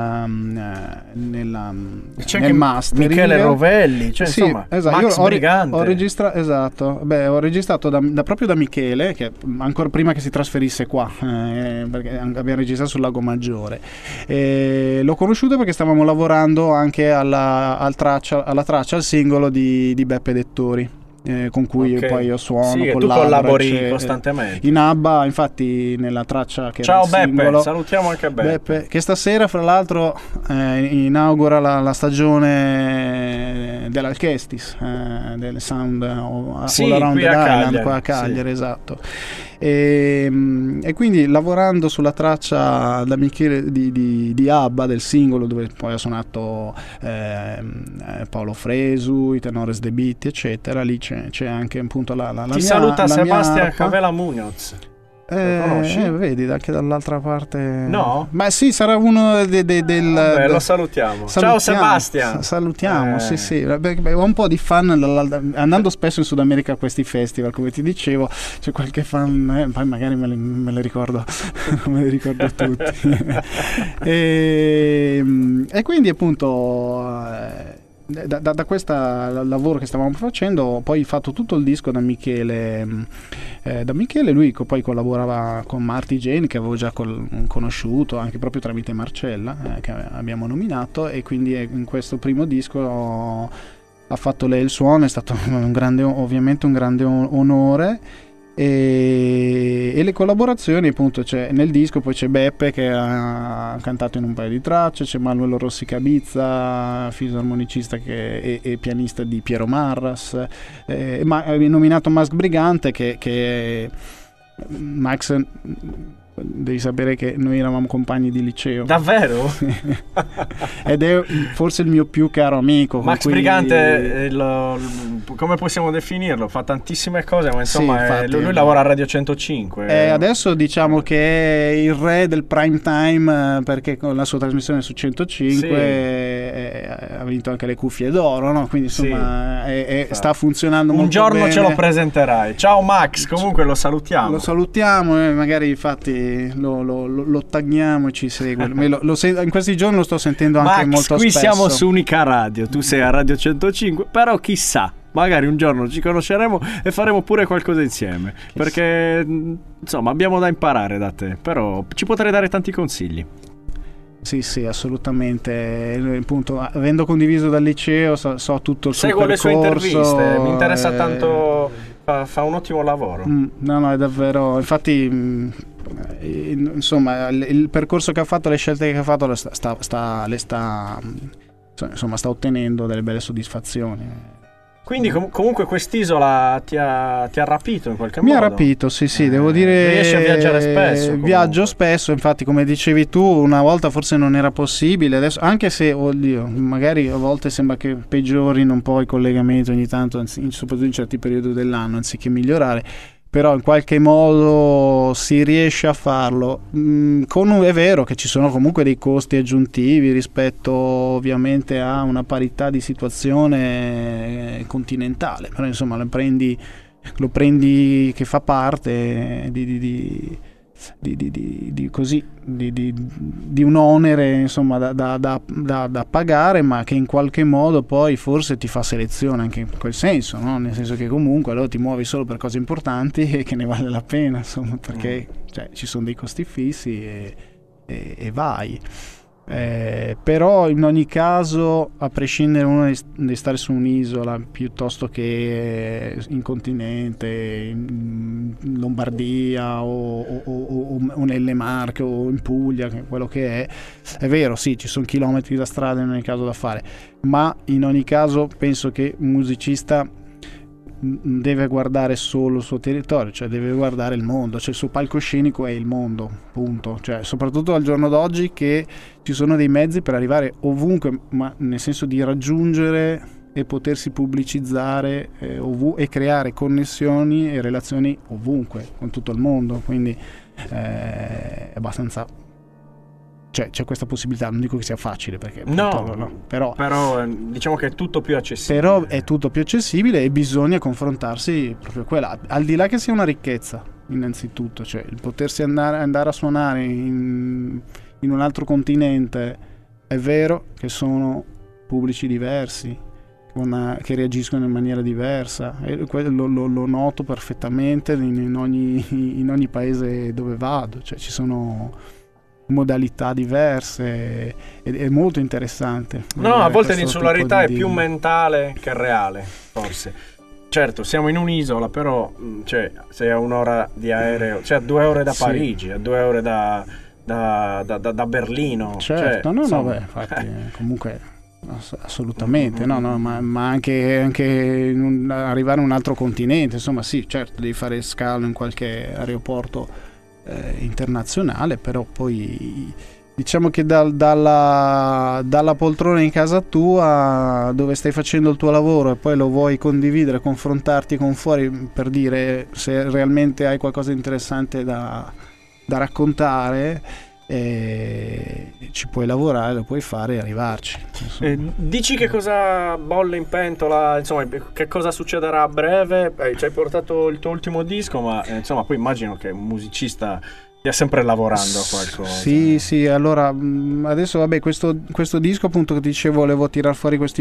C'è anche mastering. Michele Rovelli, cioè sì, insomma, esatto. Max Brigante. Ho registrato proprio da Michele, che ancora prima che si trasferisse qua, perché abbiamo registrato sul Lago Maggiore. L'ho conosciuto perché stavamo lavorando anche alla traccia, al singolo di Beppe Dettori. Con cui poi io suono, sì, tu collabori costantemente in ABBA, infatti nella traccia che ciao era il Beppe, singolo, salutiamo anche Beppe che stasera fra l'altro inaugura la stagione dell'Alchestis, del Sound sì, All Around qui the a Island, Cagliari, qua a Cagliari, sì. esatto. E quindi lavorando sulla traccia da Michele di ABBA, del singolo, dove poi ha suonato Paolo Fresu, i Tenores De Beat, eccetera, lì c'è anche appunto la ti mia, saluta la Sebastian mia Cavella Munoz. Lo conosci? Vedi, anche dall'altra parte. No? Ma sì, sarà uno lo salutiamo. Ciao Sebastian. Salutiamo, sì. Ho un po' di fan andando spesso in Sud America a questi festival, come ti dicevo, c'è qualche fan, poi magari me le ricordo, non me le ricordo tutti. e quindi appunto da questo lavoro che stavamo facendo, ho poi fatto tutto il disco da Michele. Lui poi collaborava con Marty Jane, che avevo già conosciuto anche proprio tramite Marcella, che abbiamo nominato, e quindi in questo primo disco ha fatto lei il suono. È stato ovviamente un grande onore. E le collaborazioni, appunto, nel disco poi c'è Beppe che ha cantato in un paio di tracce, c'è Manuel Rossi Cabizza, fisarmonicista e pianista di Piero Marras, ha nominato Max Brigante che Max, devi sapere che noi eravamo compagni di liceo. Davvero? Ed è forse il mio più caro amico. Max Brigante, come possiamo definirlo? Fa tantissime cose, ma insomma sì, infatti, lui lavora a Radio 105. Adesso diciamo che è il re del prime time, perché con la sua trasmissione su 105 ha vinto anche le cuffie d'oro, no? Quindi insomma sta funzionando molto bene. Un giorno ce lo presenterai. Ciao Max, comunque lo salutiamo. Lo salutiamo e magari infatti lo tagghiamo e ci segue. In questi giorni lo sto sentendo anche Max, molto qui spesso. Siamo su Unica Radio, tu sei a Radio 105, però chissà, magari un giorno ci conosceremo e faremo pure qualcosa insieme, perché insomma abbiamo da imparare da te, però ci potrei dare tanti consigli. Sì, assolutamente. Appunto, avendo condiviso dal liceo, so tutto il suo Seguo percorso. le sue interviste, mi interessa tanto, fa un ottimo lavoro. No, è davvero. Infatti, insomma, il percorso che ha fatto, le scelte che ha fatto, sta ottenendo delle belle soddisfazioni. Quindi comunque quest'isola ti ha rapito in qualche modo? Mi ha rapito, sì, devo dire. Riesci a viaggiare spesso? Comunque. Viaggio spesso, infatti, come dicevi tu, una volta forse non era possibile, adesso, anche se, magari a volte sembra che peggiorino un po' i collegamenti ogni tanto, soprattutto in certi periodi dell'anno, anziché migliorare. Però in qualche modo si riesce a farlo. È vero che ci sono comunque dei costi aggiuntivi rispetto ovviamente a una parità di situazione continentale, però insomma lo prendi che fa parte di un onere, insomma, da pagare, ma che in qualche modo poi forse ti fa selezione anche in quel senso, no? Nel senso che comunque allora ti muovi solo per cose importanti e che ne vale la pena, insomma, perché ci sono dei costi fissi e vai. Però in ogni caso, a prescindere uno di stare su un'isola piuttosto che in continente, in Lombardia o nelle Marche o in Puglia, quello che è vero, sì, ci sono chilometri da strada in ogni caso da fare, ma in ogni caso penso che un musicista deve guardare solo il suo territorio, cioè deve guardare il mondo, cioè il suo palcoscenico è il mondo, punto. Cioè, soprattutto al giorno d'oggi che ci sono dei mezzi per arrivare ovunque, ma nel senso di raggiungere e potersi pubblicizzare e creare connessioni e relazioni ovunque con tutto il mondo, quindi è abbastanza c'è questa possibilità, non dico che sia facile perché però diciamo che è tutto più accessibile. Però è tutto più accessibile e bisogna confrontarsi proprio qua, al di là che sia una ricchezza innanzitutto, cioè il potersi andare a suonare in un altro continente. È vero che sono pubblici diversi, che reagiscono in maniera diversa, e lo noto perfettamente in ogni paese dove vado, cioè ci sono modalità diverse ed è molto interessante. A volte l'insularità è più mentale che reale, forse. Certo, siamo in un'isola, però cioè, sei a 1 ora di aereo, cioè a 2 ore da Parigi, a 2 ore da Berlino. Certo, cioè, infatti comunque assolutamente, ma anche arrivare a un altro continente, insomma sì, certo, devi fare scalo in qualche aeroporto internazionale, però poi diciamo che dalla poltrona in casa tua dove stai facendo il tuo lavoro e poi lo vuoi condividere, confrontarti con fuori per dire se realmente hai qualcosa di interessante da raccontare, ci puoi lavorare, lo puoi fare e arrivarci. Dici che cosa bolle in pentola, insomma, che cosa succederà a breve? Ci hai portato il tuo ultimo disco, ma insomma poi immagino che un musicista stia sempre lavorando a qualcosa. Sì, allora adesso vabbè, questo disco appunto che dicevo, volevo tirar fuori questo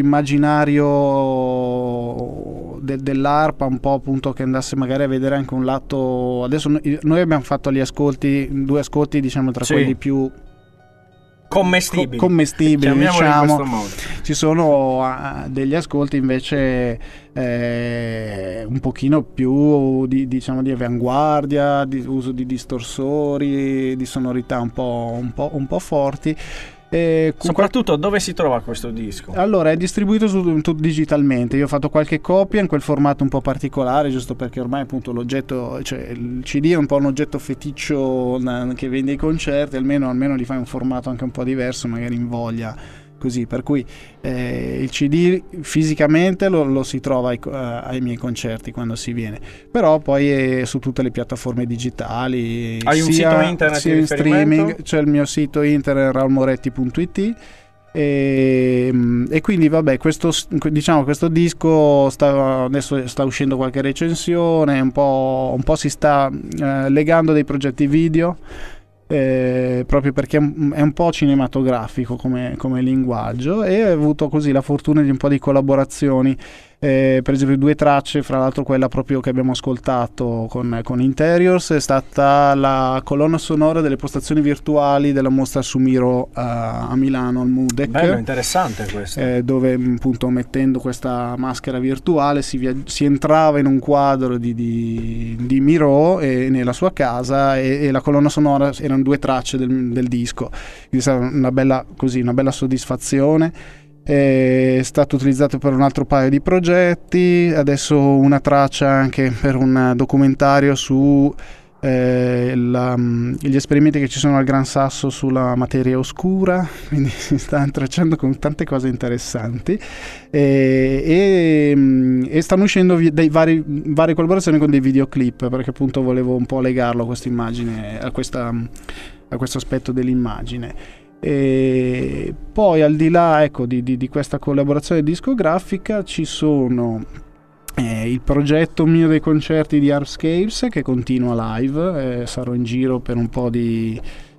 immaginario dell'arpa, un po' appunto che andasse magari a vedere anche un lato. Adesso noi abbiamo fatto due ascolti diciamo tra quelli più commestibili, diciamo. Ci sono degli ascolti invece un pochino più diciamo di avanguardia, di uso di distorsori, di sonorità un po' forti. Soprattutto dove si trova questo disco? Allora è distribuito digitalmente. Io ho fatto qualche copia in quel formato un po' particolare, giusto perché ormai appunto l'oggetto, cioè il CD è un po' un oggetto feticcio che vende ai concerti, almeno gli fai un formato anche un po' diverso, magari invoglia così, per cui il CD fisicamente lo si trova ai miei concerti quando si viene, però poi è su tutte le piattaforme digitali. Hai un sito internet sia in streaming, c'è il mio sito internet raulmoretti.it e quindi vabbè, questo disco adesso sta uscendo qualche recensione, un po' si sta legando dei progetti video, proprio perché è un po' cinematografico come linguaggio, e ho avuto così la fortuna di un po' di collaborazioni, per esempio 2 tracce, fra l'altro quella proprio che abbiamo ascoltato con Interiors è stata la colonna sonora delle postazioni virtuali della mostra Sumiro a Milano al Mudec. Bello, interessante questo, dove appunto mettendo questa maschera virtuale si entrava in un quadro di Miro nella sua casa, e la colonna sonora erano 2 tracce del disco, quindi è stata una bella soddisfazione. È stato utilizzato per un altro paio di progetti, adesso una traccia anche per un documentario su gli esperimenti che ci sono al Gran Sasso sulla materia oscura, quindi si sta intrecciando con tante cose interessanti, e stanno uscendo dei varie collaborazioni con dei videoclip, perché appunto volevo un po' legarlo a questa immagine, a questo aspetto dell'immagine. E poi al di là di questa collaborazione discografica ci sono il progetto mio dei concerti di Harpscapes, che continua live, sarò in giro per un po' di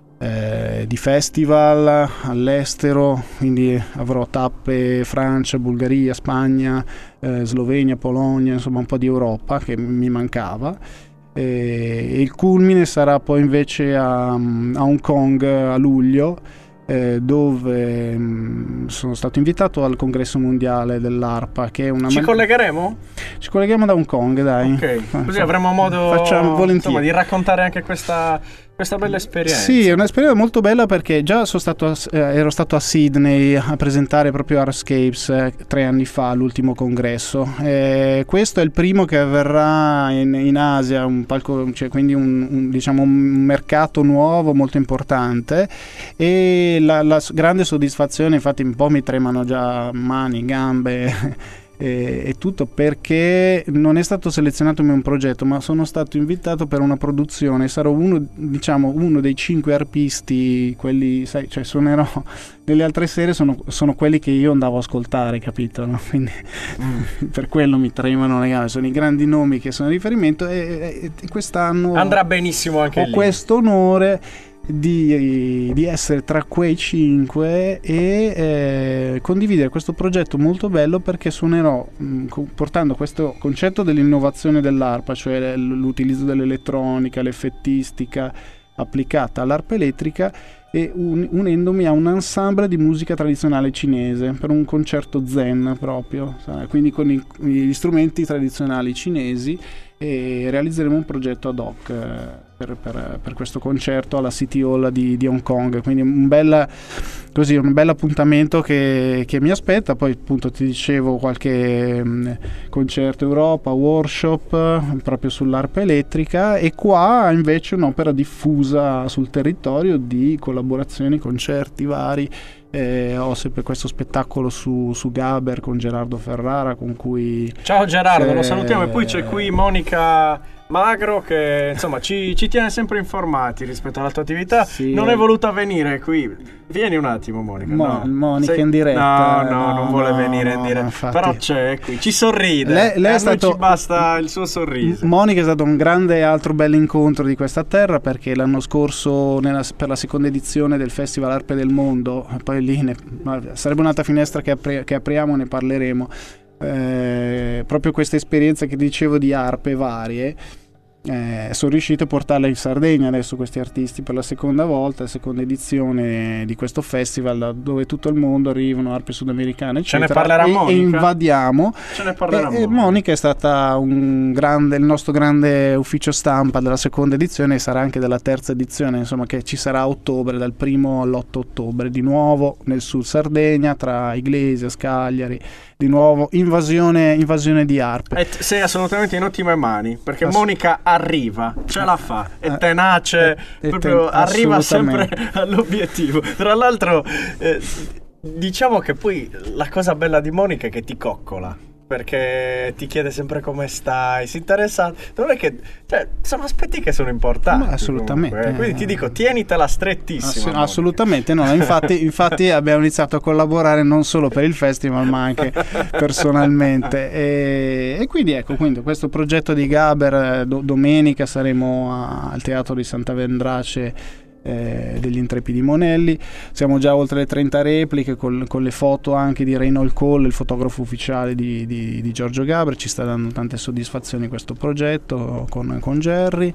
festival all'estero, quindi avrò tappe Francia, Bulgaria, Spagna, Slovenia, Polonia, insomma un po' di Europa che mi mancava. E il culmine sarà poi invece a Hong Kong a luglio, dove sono stato invitato al congresso mondiale dell'arpa, che è una Ci collegheremo da Hong Kong, dai. Ok, così avremo modo di raccontare anche questa bella esperienza. Sì, è un'esperienza molto bella, perché già ero stato a Sydney a presentare proprio Harpscapes 3 anni fa all'ultimo congresso. Questo è il primo che avverrà in Asia, un palco, cioè quindi un mercato nuovo molto importante, e la grande soddisfazione, infatti un po' mi tremano già mani, gambe e tutto, perché non è stato selezionato come un progetto, ma sono stato invitato per una produzione. Sarò uno dei 5 arpisti, quelli, sai, cioè suonerò nelle altre serie, sono quelli che io andavo a ascoltare, capito? No? Quindi per quello mi tremano le gambe, sono i grandi nomi che sono riferimento, e quest'anno andrà benissimo anche ho lì. questo onore di essere tra quei 5 e condividere questo progetto molto bello, perché suonerò portando questo concetto dell'innovazione dell'arpa, cioè l'utilizzo dell'elettronica, l'effettistica applicata all'arpa elettrica, e unendomi a un ensemble di musica tradizionale cinese per un concerto zen proprio, quindi con gli strumenti tradizionali cinesi, e realizzeremo un progetto ad hoc per questo concerto alla City Hall di Hong Kong, quindi un bel appuntamento che mi aspetta. Poi appunto ti dicevo qualche concerto Europa, workshop proprio sull'arpa elettrica, e qua invece un'opera diffusa sul territorio di collaborazioni, concerti vari. Ho sempre questo spettacolo su Gaber con Gerardo Ferrara, con cui ciao Gerardo, lo salutiamo. E poi c'è qui Monica Magro che insomma ci tiene sempre informati rispetto alla tua attività. Sì, non è voluta venire qui. Vieni un attimo, Monica. Monica in diretta. No, non vuole venire in diretta. Infatti. Però c'è qui, ci sorride. Lei è stato, ci basta il suo sorriso. Monica è stato un grande altro bell'incontro di questa terra, perché l'anno scorso per la seconda edizione del Festival Arpe del Mondo, poi lì sarebbe un'altra finestra che apriamo, ne parleremo. Proprio questa esperienza che dicevo di arpe varie, sono riuscito a portarla in Sardegna adesso, questi artisti, per la seconda volta, la seconda edizione di questo festival, dove tutto il mondo arrivano, arpe sudamericane eccetera. Ce ne parlerà Monica. E invadiamo. Ce ne parlerà e Monica è stata il nostro grande ufficio stampa della seconda edizione, e sarà anche della terza edizione, insomma, che ci sarà a ottobre, dal 1 all'8 ottobre, di nuovo nel sud Sardegna, tra Iglesias, Cagliari, di nuovo invasione di arpe. E sei assolutamente in ottime mani, perché Monica arriva, ce la fa, è tenace, proprio arriva sempre all'obiettivo. Tra l'altro diciamo che poi la cosa bella di Monica è che ti coccola, perché ti chiede sempre come stai, si interessa. Non è che, cioè, sono aspetti che sono importanti. Ma assolutamente. Comunque. Quindi ti dico, tienitela strettissima. Assolutamente no. Infatti abbiamo iniziato a collaborare non solo per il festival, ma anche personalmente. E quindi questo progetto di Gaber, domenica saremo al Teatro di Santa Vendrace degli Intrepidi Monelli. Siamo già oltre le 30 repliche con le foto anche di Reynold Cole, il fotografo ufficiale di Giorgio Gaber. Ci sta dando tante soddisfazioni questo progetto con Jerry.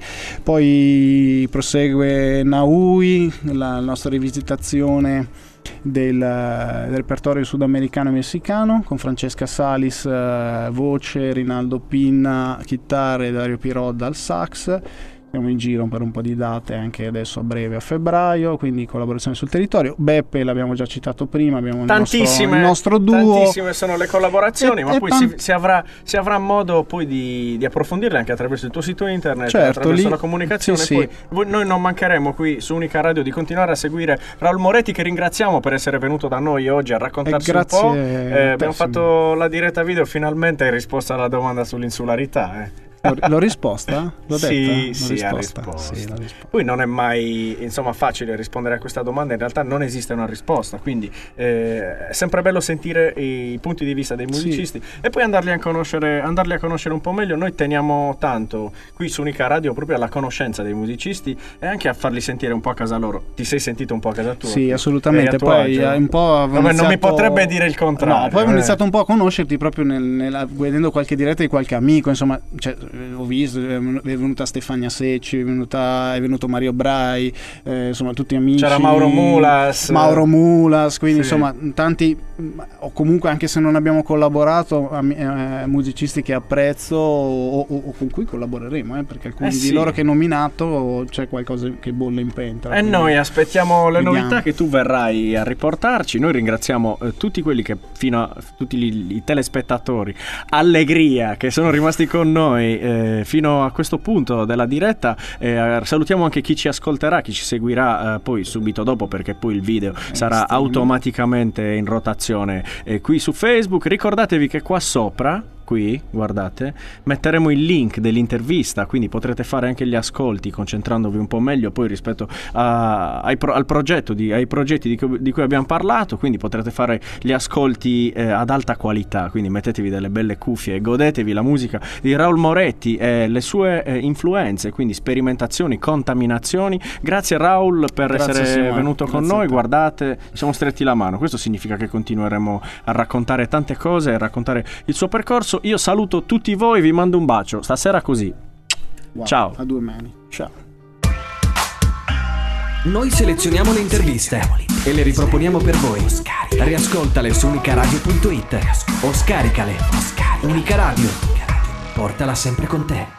Poi prosegue Naui, la nostra rivisitazione del repertorio sudamericano e messicano, con Francesca Salis voce, Rinaldo Pinna chitarre e Dario Pirodda al sax. Siamo in giro per un po' di date anche adesso a breve, a febbraio, quindi collaborazione sul territorio. Beppe l'abbiamo già citato prima, abbiamo il nostro duo. Tantissime sono le collaborazioni, ma poi si avrà modo poi di approfondirle anche attraverso il tuo sito internet, certo, attraverso la comunicazione. Sì. Poi noi non mancheremo qui su Unica Radio di continuare a seguire Raul Moretti, che ringraziamo per essere venuto da noi oggi a raccontarci un po'. Abbiamo fatto la diretta video, finalmente hai risposto alla domanda sull'insularità. L'ho risposta? L'ho detta? Sì, ha risposto. Poi non è mai facile rispondere a questa domanda, in realtà non esiste una risposta, quindi è sempre bello sentire i punti di vista dei musicisti, e poi andarli a conoscere un po' meglio. Noi teniamo tanto qui su Unica Radio proprio alla conoscenza dei musicisti e anche a farli sentire un po' a casa loro. Ti sei sentito un po' a casa tua? Sì, assolutamente. Poi un po' non mi potrebbe dire il contrario. No, poi ho iniziato un po' a conoscerti proprio vedendo qualche diretta di qualche amico, insomma, ho visto, è venuta Stefania Secci, è venuto Mario Brai, insomma tutti amici. C'era Mauro Mulas, quindi insomma tanti, o comunque anche se non abbiamo collaborato, musicisti che apprezzo o con cui collaboreremo, perché alcuni di loro che hai nominato c'è qualcosa che bolle in pentola. E noi aspettiamo le novità che tu verrai a riportarci. Noi ringraziamo tutti quelli che tutti i telespettatori Allegria che sono rimasti con noi fino a questo punto della diretta. Salutiamo anche chi ci ascolterà, chi ci seguirà poi subito dopo, perché poi il video sarà automaticamente in rotazione trasmissione qui su Facebook. Ricordatevi che qua sopra, qui, guardate, metteremo il link dell'intervista, quindi potrete fare anche gli ascolti concentrandovi un po' meglio poi rispetto ai progetti di cui abbiamo parlato, quindi potrete fare gli ascolti ad alta qualità, quindi mettetevi delle belle cuffie e godetevi la musica di Raul Moretti e le sue influenze, quindi sperimentazioni, contaminazioni. Grazie Raul per essere venuto con noi, guardate, ci siamo stretti la mano, questo significa che continueremo a raccontare tante cose e raccontare il suo percorso. Io saluto tutti voi, vi mando un bacio. Stasera così. Wow, ciao. A due mani. Ciao. Noi selezioniamo le interviste e le riproponiamo per voi. Riascoltale su unicaradio.it o scaricale. Unica Radio. Portala sempre con te.